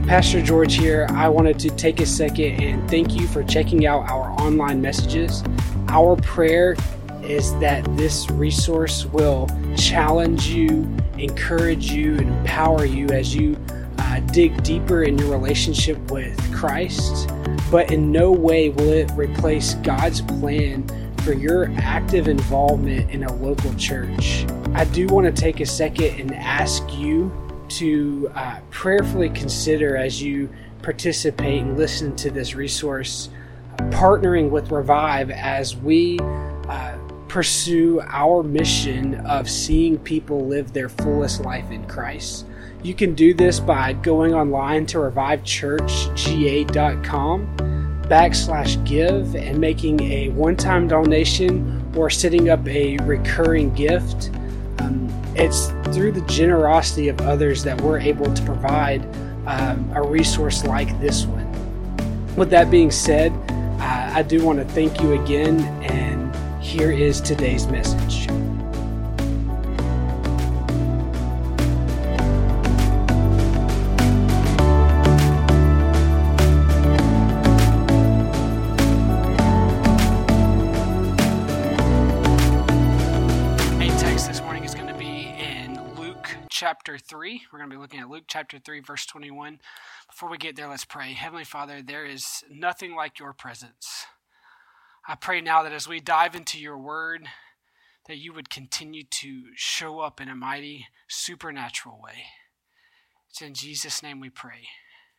Pastor George here. I wanted to take a second and thank you for checking out our online messages. Our prayer is that this resource will challenge you, encourage you, and empower you as you dig deeper in your relationship with Christ. But in no way will it replace God's plan for your active involvement in a local church. I do want to take a second and ask you to prayerfully consider, as you participate and listen to this resource, partnering with Revive as we pursue our mission of seeing people live their fullest life in Christ. You can do this by going online to revivechurchga.com/give and making a one-time donation or setting up a recurring gift. It's through the generosity of others that we're able to provide a resource like this one. With that being said, I do want to thank you again, and here is today's message. Chapter 3. We're going to be looking at Luke chapter 3, verse 21. Before we get there, let's pray. Heavenly Father, there is nothing like your presence. I pray now that as we dive into your word, that you would continue to show up in a mighty, supernatural way. It's in Jesus' name we pray.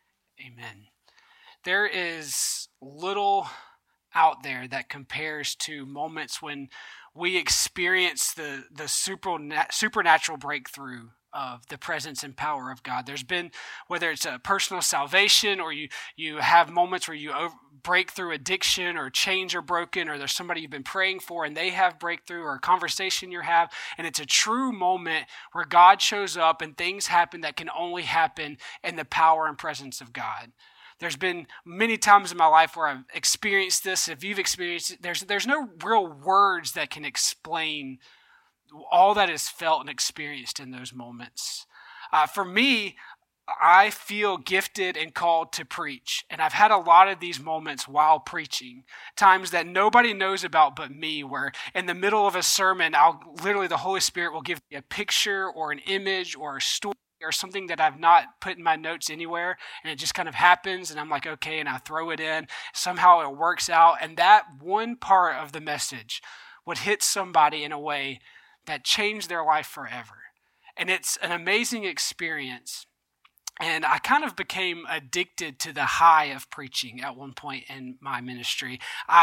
Amen. There is little out there that compares to moments when we experience the supernatural breakthrough of the presence and power of God. There's been, whether it's a personal salvation or you have moments where you break through addiction or chains are broken, or there's somebody you've been praying for and they have breakthrough, or a conversation you have, and it's a true moment where God shows up and things happen that can only happen in the power and presence of God. There's been many times in my life where I've experienced this. If you've experienced it, there's no real words that can explain all that is felt and experienced in those moments. For me, I feel gifted and called to preach. And I've had a lot of these moments while preaching, times that nobody knows about but me, where in the middle of a sermon, the Holy Spirit will give me a picture or an image or a story or something that I've not put in my notes anywhere, and it just kind of happens, and I'm like, okay, and I throw it in. Somehow it works out, and that one part of the message would hit somebody in a way that changed their life forever. And it's an amazing experience. And I kind of became addicted to the high of preaching at one point in my ministry.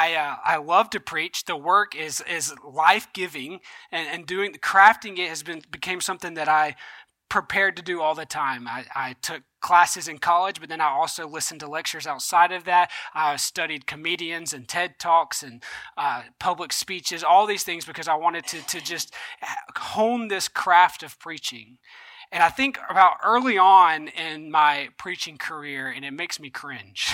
I love to preach. The work is life-giving, and crafting it became something that I prepared to do all the time. I took classes in college, but then I also listened to lectures outside of that. I studied comedians and TED Talks and public speeches, all these things, because I wanted to just hone this craft of preaching. And I think about early on in my preaching career, and it makes me cringe.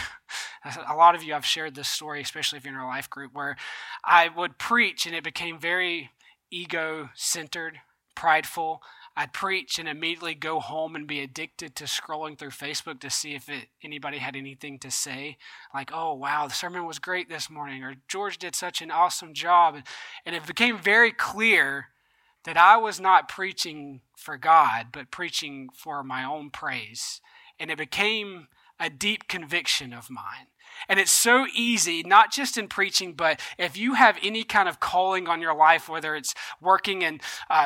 A lot of you, I've shared this story, especially if you're in our life group, where I would preach and it became very ego-centered, prideful. I'd preach and immediately go home and be addicted to scrolling through Facebook to see if anybody had anything to say. Like, oh, wow, the sermon was great this morning, or George did such an awesome job. And it became very clear that I was not preaching for God, but preaching for my own praise. And it became a deep conviction of mine. And it's so easy, not just in preaching, but if you have any kind of calling on your life, whether it's working in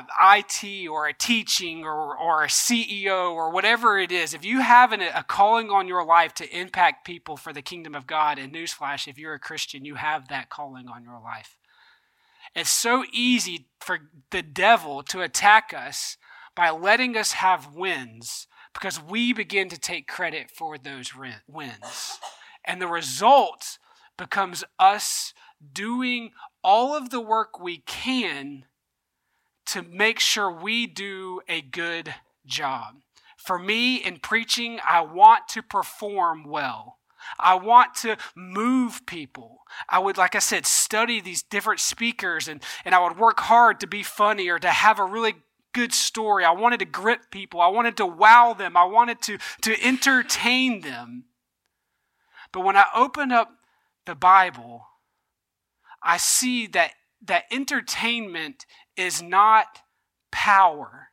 IT or a teaching or a CEO or whatever it is, if you have a calling on your life to impact people for the kingdom of God, and newsflash, if you're a Christian, you have that calling on your life. It's so easy for the devil to attack us by letting us have wins, because we begin to take credit for those wins. And the result becomes us doing all of the work we can to make sure we do a good job. For me, in preaching, I want to perform well. I want to move people. I would, like I said, study these different speakers, and I would work hard to be funny or to have a really good story. I wanted to grip people. I wanted to wow them. I wanted to entertain them. But when I open up the Bible, I see that entertainment is not power.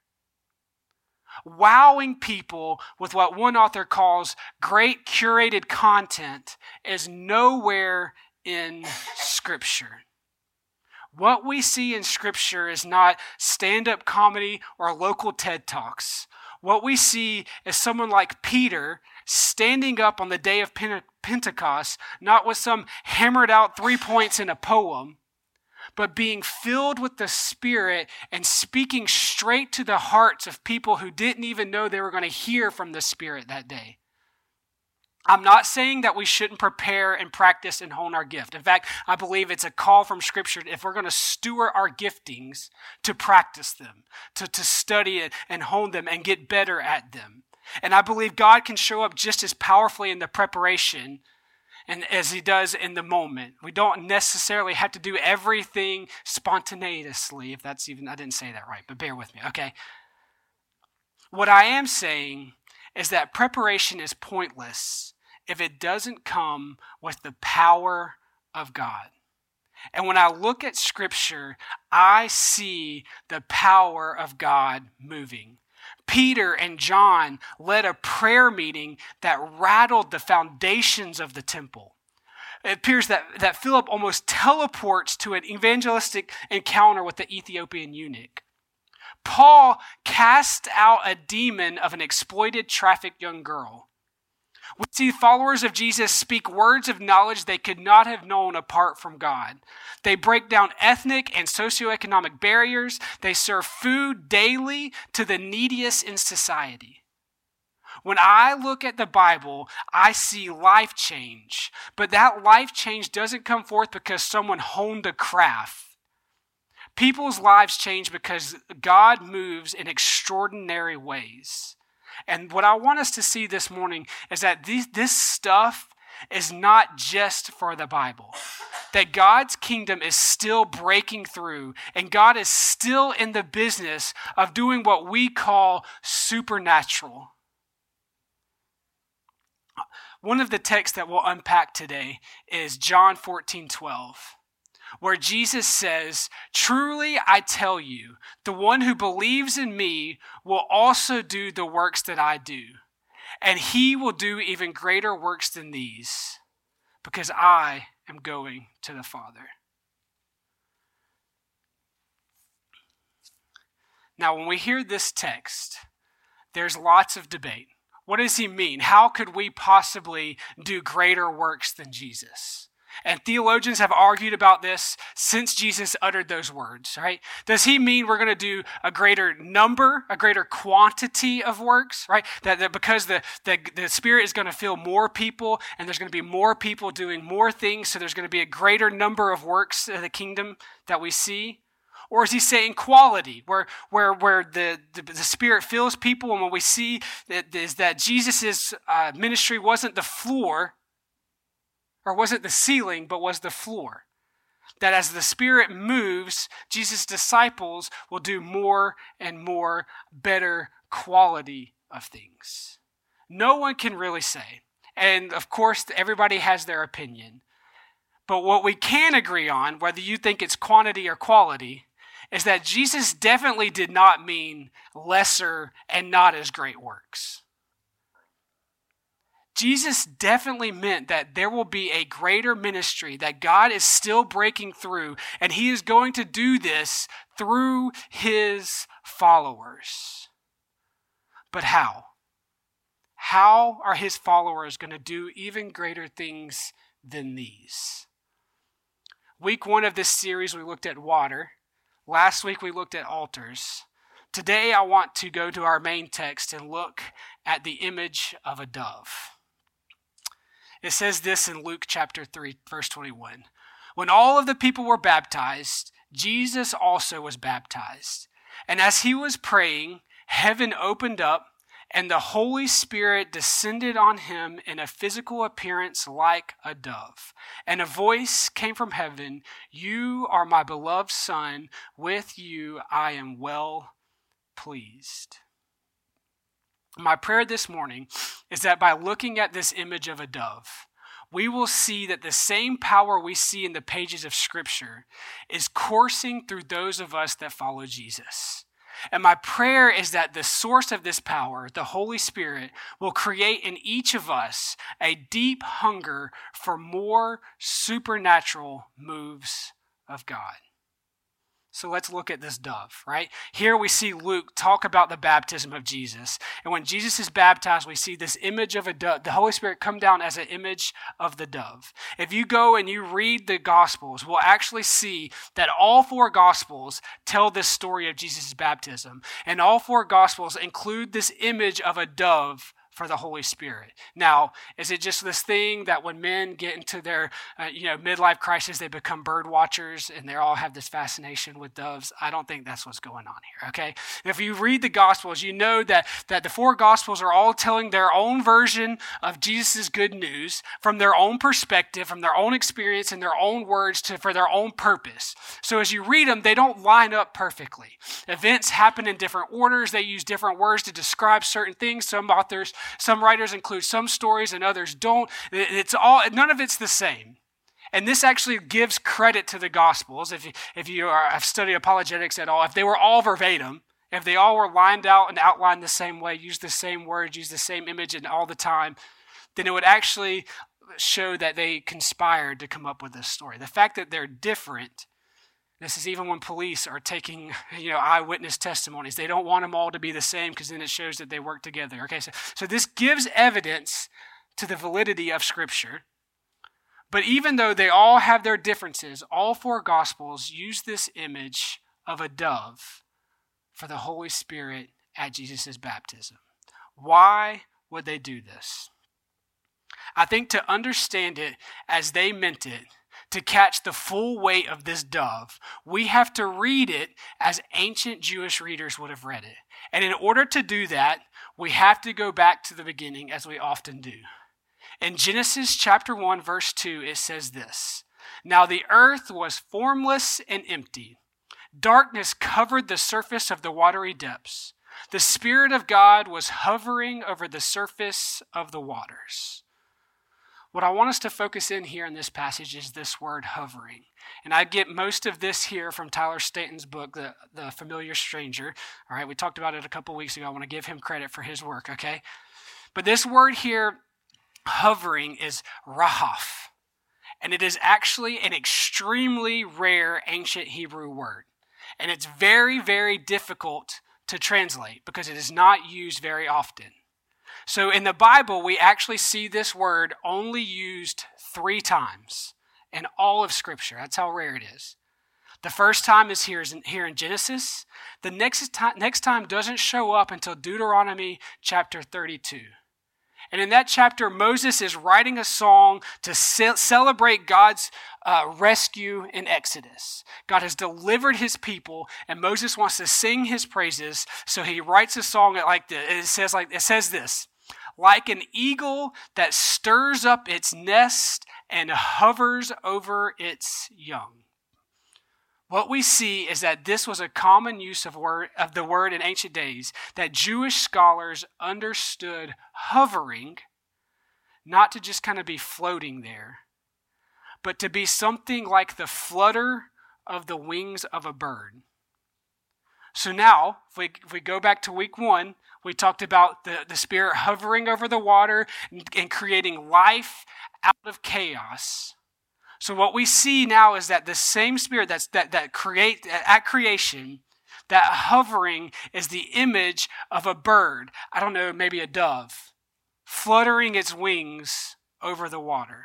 Wowing people with what one author calls great curated content is nowhere in Scripture. What we see in Scripture is not stand-up comedy or local TED Talks. What we see is someone like Peter standing up on the day of Pentecost, not with some hammered out 3 points in a poem, but being filled with the Spirit and speaking straight to the hearts of people who didn't even know they were going to hear from the Spirit that day. I'm not saying that we shouldn't prepare and practice and hone our gift. In fact, I believe it's a call from Scripture, if we're going to steward our giftings, to practice them, to study it and hone them and get better at them. And I believe God can show up just as powerfully in the preparation and as he does in the moment. We don't necessarily have to do everything spontaneously, if that's even, I didn't say that right, but bear with me, okay? What I am saying is that preparation is pointless if it doesn't come with the power of God. And when I look at Scripture, I see the power of God moving. Peter and John led a prayer meeting that rattled the foundations of the temple. It appears that Philip almost teleports to an evangelistic encounter with the Ethiopian eunuch. Paul cast out a demon of an exploited, trafficked young girl. We see followers of Jesus speak words of knowledge they could not have known apart from God. They break down ethnic and socioeconomic barriers. They serve food daily to the neediest in society. When I look at the Bible, I see life change. But that life change doesn't come forth because someone honed a craft. People's lives change because God moves in extraordinary ways. And what I want us to see this morning is that this stuff is not just for the Bible. That God's kingdom is still breaking through, and God is still in the business of doing what we call supernatural. One of the texts that we'll unpack today is John 14:12. Where Jesus says, "Truly I tell you, the one who believes in me will also do the works that I do, and he will do even greater works than these, because I am going to the Father." Now, when we hear this text, there's lots of debate. What does he mean? How could we possibly do greater works than Jesus? And theologians have argued about this since Jesus uttered those words, right? Does he mean we're going to do a greater number, a greater quantity of works, right? That because the Spirit is going to fill more people and there's going to be more people doing more things, so there's going to be a greater number of works of the kingdom that we see? Or is he saying quality, where the Spirit fills people, and what we see is that Jesus' ministry wasn't the floor, or wasn't the ceiling, but was the floor. That as the Spirit moves, Jesus' disciples will do more and more better quality of things. No one can really say. And of course, everybody has their opinion. But what we can agree on, whether you think it's quantity or quality, is that Jesus definitely did not mean lesser and not as great works. Jesus definitely meant that there will be a greater ministry, that God is still breaking through, and he is going to do this through his followers. But how? How are his followers going to do even greater things than these? Week 1 of this series, we looked at water. Last week, we looked at altars. Today, I want to go to our main text and look at the image of a dove. It says this in Luke chapter 3, verse 21. When all of the people were baptized, Jesus also was baptized. And as he was praying, heaven opened up, and the Holy Spirit descended on him in a physical appearance like a dove. And a voice came from heaven, "You are my beloved Son, with you I am well pleased. My prayer this morning is that by looking at this image of a dove, we will see that the same power we see in the pages of Scripture is coursing through those of us that follow Jesus. And my prayer is that the source of this power, the Holy Spirit, will create in each of us a deep hunger for more supernatural moves of God. So let's look at this dove, right? Here we see Luke talk about the baptism of Jesus. And when Jesus is baptized, we see this image of a dove. The Holy Spirit come down as an image of the dove. If you go and you read the Gospels, we'll actually see that all four Gospels tell this story of Jesus' baptism. And all four Gospels include this image of a dove for the Holy Spirit. Now, is it just this thing that when men get into their midlife crisis, they become bird watchers and they all have this fascination with doves? I don't think that's what's going on here, okay? If you read the Gospels, you know that the four Gospels are all telling their own version of Jesus' good news from their own perspective, from their own experience and their own words for their own purpose. So as you read them, they don't line up perfectly. Events happen in different orders. They use different words to describe certain things. Some writers include some stories and others don't. None of it's the same. And this actually gives credit to the Gospels. If you have studied apologetics at all, if they were all verbatim, if they all were lined out and outlined the same way, used the same words, used the same image and all the time, then it would actually show that they conspired to come up with this story. The fact that they're different, this is even when police are taking, eyewitness testimonies. They don't want them all to be the same because then it shows that they work together. Okay, so this gives evidence to the validity of Scripture. But even though they all have their differences, all four Gospels use this image of a dove for the Holy Spirit at Jesus' baptism. Why would they do this? I think to understand it as they meant it, to catch the full weight of this dove, we have to read it as ancient Jewish readers would have read it. And in order to do that, we have to go back to the beginning, as we often do. In Genesis chapter 1, verse 2, it says this: "Now the earth was formless and empty. Darkness covered the surface of the watery depths. The Spirit of God was hovering over the surface of the waters." What I want us to focus in here in this passage is this word hovering. And I get most of this here from Tyler Staton's book, The Familiar Stranger. All right, we talked about it a couple weeks ago. I want to give him credit for his work, okay? But this word here, hovering, is rahaf. And it is actually an extremely rare ancient Hebrew word. And it's very, very difficult to translate because it is not used very often. So in the Bible, we actually see this word only used 3 times in all of Scripture. That's how rare it is. The first time is here in Genesis. The next time doesn't show up until Deuteronomy chapter 32. And in that chapter, Moses is writing a song to celebrate God's rescue in Exodus. God has delivered his people, and Moses wants to sing his praises, so he writes a song like this. It says this: "Like an eagle that stirs up its nest and hovers over its young." What we see is that this was a common use of the word in ancient days, that Jewish scholars understood hovering not to just kind of be floating there, but to be something like the flutter of the wings of a bird. So now, if we go back to week 1, we talked about the Spirit hovering over the water and creating life out of chaos. So what we see now is that the same Spirit at creation, that hovering is the image of a bird. I don't know, maybe a dove, fluttering its wings over the water.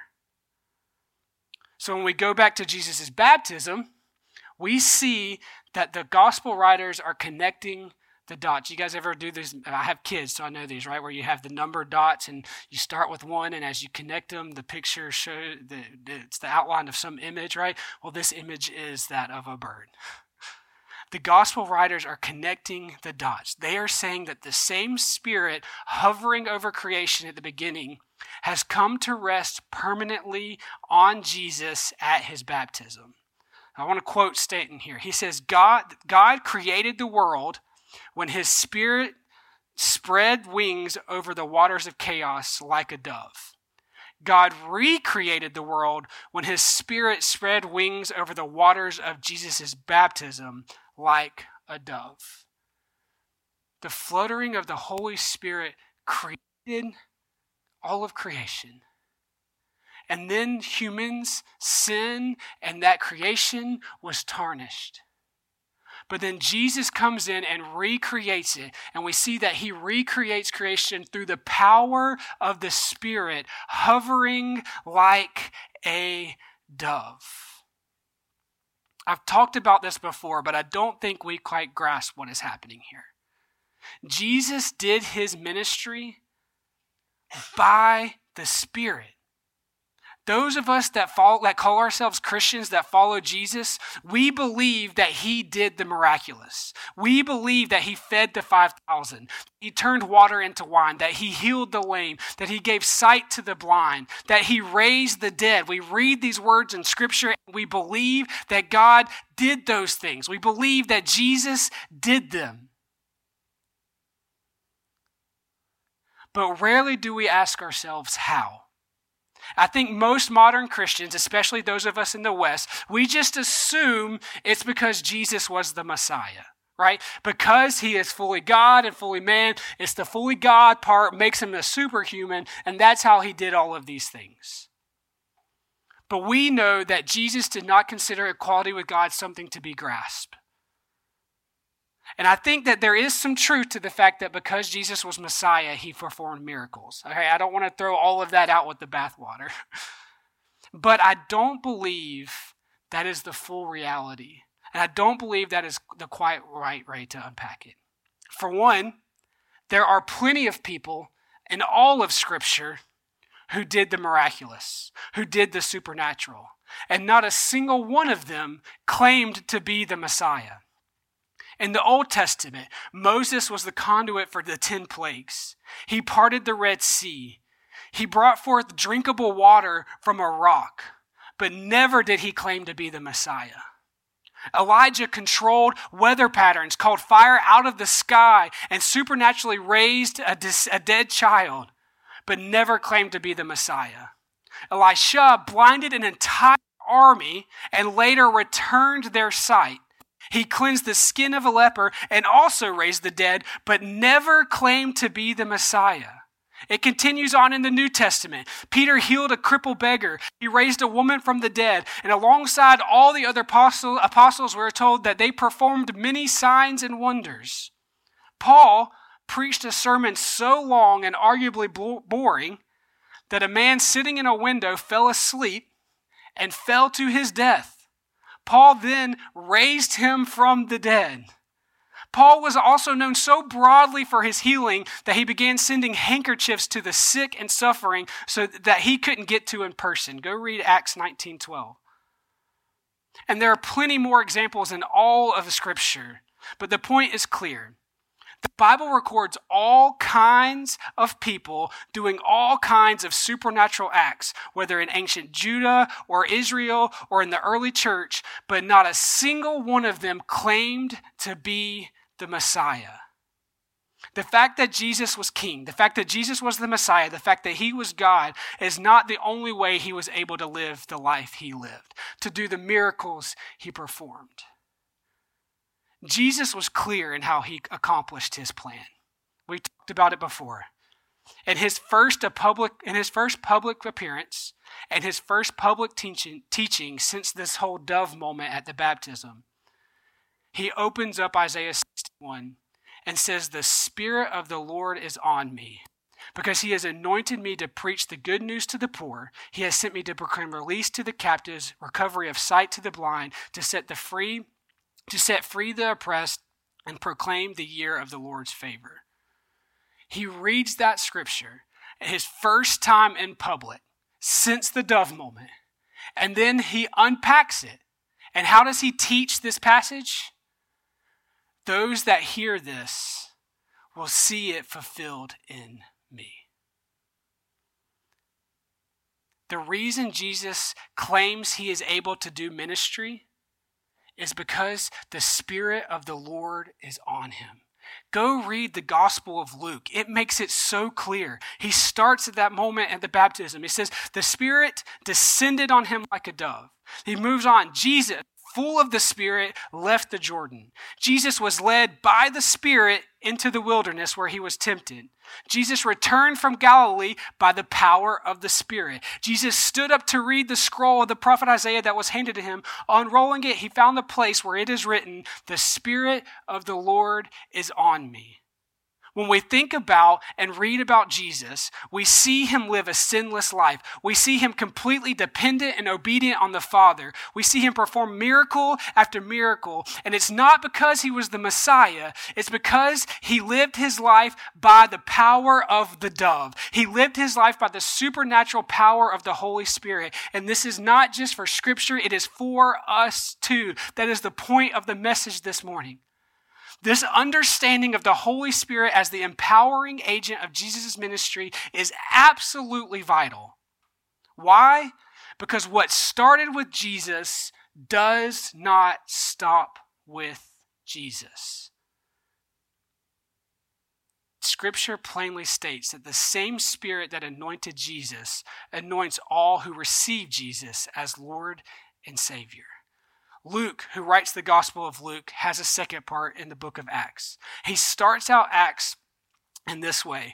So when we go back to Jesus' baptism, we see that the gospel writers are connecting the dots. You guys ever do this? I have kids, so I know these, right? Where you have the numbered dots and you start with one, and as you connect them, the picture shows it's the outline of some image, right? Well, this image is that of a bird. The gospel writers are connecting the dots. They are saying that the same Spirit hovering over creation at the beginning has come to rest permanently on Jesus at his baptism. I want to quote Staton here. He says, God created the world when his spirit spread wings over the waters of chaos like a dove. God recreated the world when his spirit spread wings over the waters of Jesus' baptism like a dove. The fluttering of the Holy Spirit created all of creation. And then humans sin, and that creation was tarnished. But then Jesus comes in and recreates it. And we see that he recreates creation through the power of the Spirit hovering like a dove. I've talked about this before, but I don't think we quite grasp what is happening here. Jesus did his ministry by the Spirit. Those of us that call ourselves Christians, that follow Jesus, we believe that he did the miraculous. We believe that he fed the 5,000. He turned water into wine, that he healed the lame, that he gave sight to the blind, that he raised the dead. We read these words in Scripture and we believe that God did those things. We believe that Jesus did them. But rarely do we ask ourselves how. I think most modern Christians, especially those of us in the West, we just assume it's because Jesus was the Messiah, right? Because he is fully God and fully man, it's the fully God part makes him a superhuman, and that's how he did all of these things. But we know that Jesus did not consider equality with God something to be grasped. And I think that there is some truth to the fact that because Jesus was Messiah, he performed miracles. Okay, I don't want to throw all of that out with the bathwater. But I don't believe that is the full reality. And I don't believe that is the quite right way to unpack it. For one, there are plenty of people in all of Scripture who did the miraculous, who did the supernatural. And not a single one of them claimed to be the Messiah. In the Old Testament, Moses was the conduit for the 10 plagues. He parted the Red Sea. He brought forth drinkable water from a rock, but never did he claim to be the Messiah. Elijah controlled weather patterns, called fire out of the sky, and supernaturally raised a dead child, but never claimed to be the Messiah. Elisha blinded an entire army and later returned their sight. He cleansed the skin of a leper and also raised the dead, but never claimed to be the Messiah. It continues on in the New Testament. Peter healed a crippled beggar. He raised a woman from the dead. And alongside all the other apostles, we're told that they performed many signs and wonders. Paul preached a sermon so long and arguably boring that a man sitting in a window fell asleep and fell to his death. Paul then raised him from the dead. Paul was also known so broadly for his healing that he began sending handkerchiefs to the sick and suffering so that he couldn't get to in person. Go read Acts 19:12. And there are plenty more examples in all of the Scripture, but the point is clear. The Bible records all kinds of people doing all kinds of supernatural acts, whether in ancient Judah or Israel or in the early church, but not a single one of them claimed to be the Messiah. The fact that Jesus was king, the fact that Jesus was the Messiah, the fact that he was God is not the only way he was able to live the life he lived, to do the miracles he performed. Jesus was clear in how he accomplished his plan. We talked about it before. In his first public appearance and his first public teaching since this whole dove moment at the baptism, he opens up Isaiah 61 and says, "The Spirit of the Lord is on me, because he has anointed me to preach the good news to the poor. He has sent me to proclaim release to the captives, recovery of sight to the blind, to set free the oppressed, and proclaim the year of the Lord's favor." He reads that scripture at his first time in public since the dove moment, and then he unpacks it. And how does he teach this passage? Those that hear this will see it fulfilled in me. The reason Jesus claims he is able to do ministry is because the Spirit of the Lord is on him. Go read the Gospel of Luke. It makes it so clear. He starts at that moment at the baptism. He says, the Spirit descended on him like a dove. He moves on. Jesus, full of the Spirit, left the Jordan. Jesus was led by the Spirit into the wilderness where he was tempted. Jesus returned from Galilee by the power of the Spirit. Jesus stood up to read the scroll of the prophet Isaiah that was handed to him. Unrolling it, he found the place where it is written, "The Spirit of the Lord is on me." When we think about and read about Jesus, we see him live a sinless life. We see him completely dependent and obedient on the Father. We see him perform miracle after miracle. And it's not because he was the Messiah. It's because he lived his life by the power of the dove. He lived his life by the supernatural power of the Holy Spirit. And this is not just for Scripture, it is for us too. That is the point of the message this morning. This understanding of the Holy Spirit as the empowering agent of Jesus' ministry is absolutely vital. Why? Because what started with Jesus does not stop with Jesus. Scripture plainly states that the same Spirit that anointed Jesus anoints all who receive Jesus as Lord and Savior. Luke, who writes the Gospel of Luke, has a second part in the book of Acts. He starts out Acts in this way.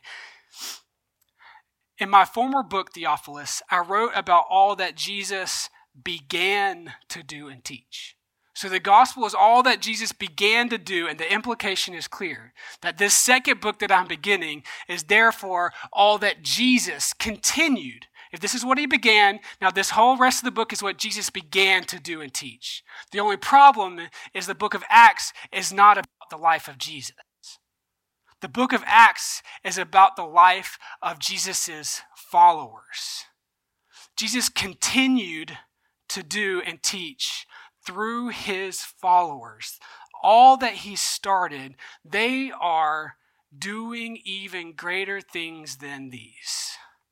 In my former book, Theophilus, I wrote about all that Jesus began to do and teach. So the gospel is all that Jesus began to do, and the implication is clear. That this second book that I'm beginning is therefore all that Jesus continued. If this is what he began, now this whole rest of the book is what Jesus began to do and teach. The only problem is the book of Acts is not about the life of Jesus. The book of Acts is about the life of Jesus' followers. Jesus continued to do and teach through his followers. All that he started, they are doing even greater things than these.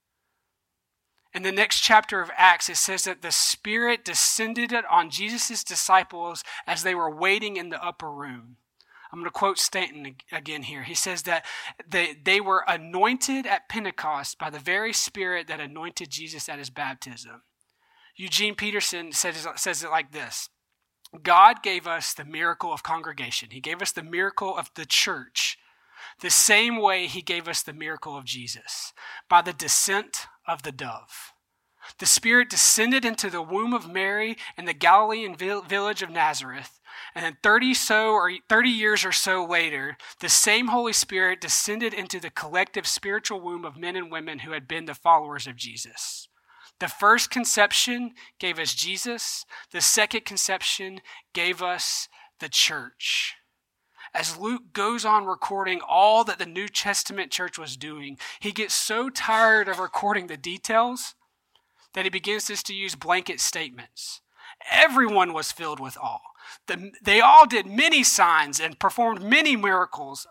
In the next chapter of Acts, it says that the Spirit descended on Jesus' disciples as they were waiting in the upper room. I'm going to quote Stanton again here. He says that they were anointed at Pentecost by the very Spirit that anointed Jesus at his baptism. Eugene Peterson says it like this. God gave us the miracle of congregation. He gave us the miracle of the church the same way he gave us the miracle of Jesus, by the descent of the dove. The Spirit descended into the womb of Mary in the Galilean village of Nazareth, and then 30 years or so later, the same Holy Spirit descended into the collective spiritual womb of men and women who had been the followers of Jesus. The first conception gave us Jesus. The second conception gave us the church. As Luke goes on recording all that the New Testament church was doing, he gets so tired of recording the details that he begins just to use blanket statements. Everyone was filled with awe. They all did many signs and performed many miracles.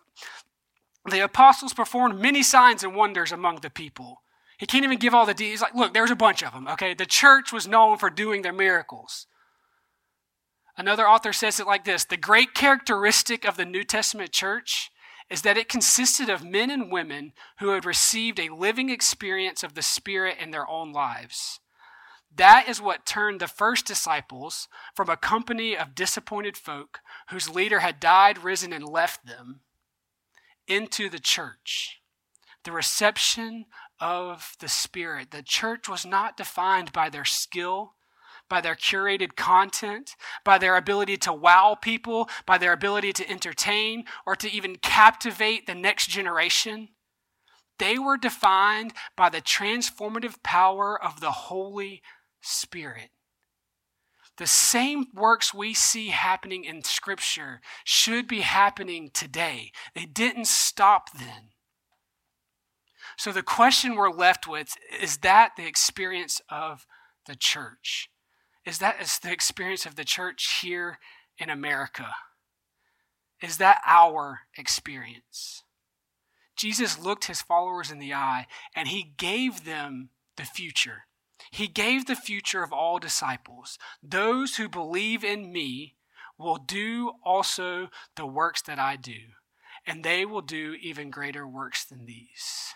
The apostles performed many signs and wonders among the people. He can't even give all the details. He's like, look, there's a bunch of them, okay? The church was known for doing their miracles. Another author says it like this: the great characteristic of the New Testament church is that it consisted of men and women who had received a living experience of the Spirit in their own lives. That is what turned the first disciples from a company of disappointed folk whose leader had died, risen, and left them into the church. The reception of the Spirit. The church was not defined by their skill, by their curated content, by their ability to wow people, by their ability to entertain, or to even captivate the next generation. They were defined by the transformative power of the Holy Spirit. The same works we see happening in Scripture should be happening today. They didn't stop then. So the question we're left with, is that the experience of the church? Is that the experience of the church here in America? Is that our experience? Jesus looked his followers in the eye and he gave them the future. He gave the future of all disciples. Those who believe in me will do also the works that I do. and they will do even greater works than these.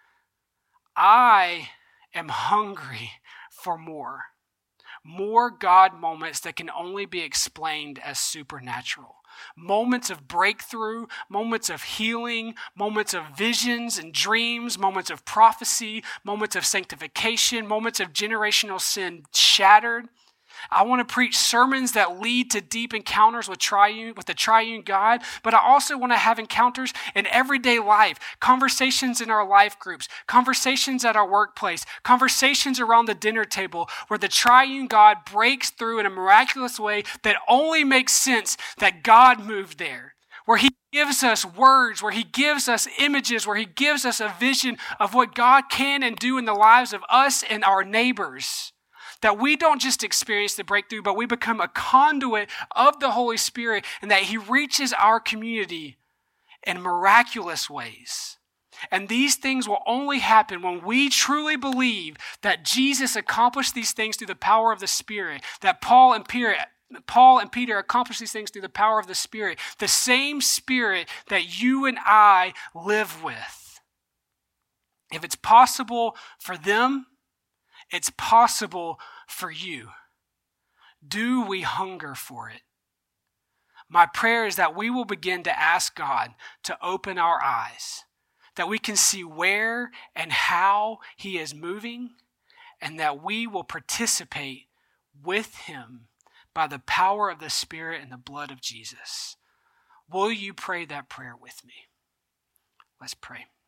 I am hungry for more. More God moments that can only be explained as supernatural. Moments of breakthrough, moments of healing, moments of visions and dreams, moments of prophecy, moments of sanctification, moments of generational sin shattered. I want to preach sermons that lead to deep encounters with the triune God, but I also want to have encounters in everyday life, conversations in our life groups, conversations at our workplace, conversations around the dinner table where the triune God breaks through in a miraculous way that only makes sense that God moved there. Where he gives us words, where he gives us images, where he gives us a vision of what God can and do in the lives of us and our neighbors. That we don't just experience the breakthrough, but we become a conduit of the Holy Spirit and that he reaches our community in miraculous ways. And these things will only happen when we truly believe that Jesus accomplished these things through the power of the Spirit, that Paul and Peter accomplished these things through the power of the Spirit, the same Spirit that you and I live with. If it's possible for them, it's possible for you. Do we hunger for it? My prayer is that we will begin to ask God to open our eyes, that we can see where and how he is moving, and that we will participate with him by the power of the Spirit and the blood of Jesus. Will you pray that prayer with me? Let's pray.